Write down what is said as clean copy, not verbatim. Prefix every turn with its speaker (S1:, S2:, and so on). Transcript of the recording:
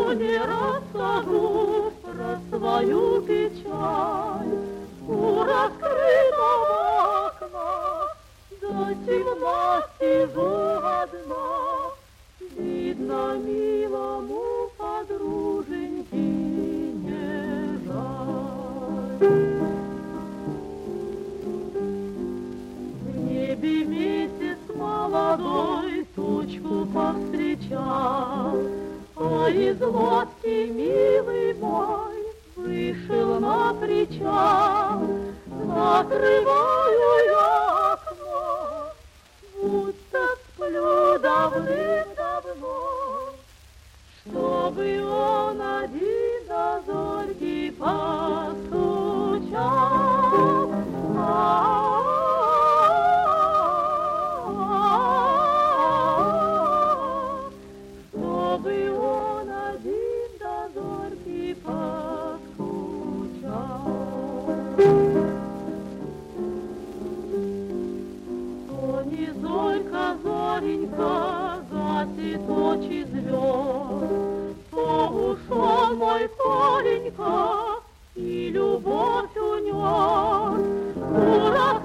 S1: ему не расскажу про свою печаль. У раскрытого окна до темна сижу одна. Видно, милому подруженьки не жаль. В небе месяц молодой тучку повстречал, а из лодки, милый мой, вышел на причал. Закрываю я окно, будто сплю давным-давно, чтобы он один до зорьки постучал. Чтобы он один до зорьки постучал. То не зорька, зоренька, гасит очи звезд, то ушел мой Коленька и любовь унес.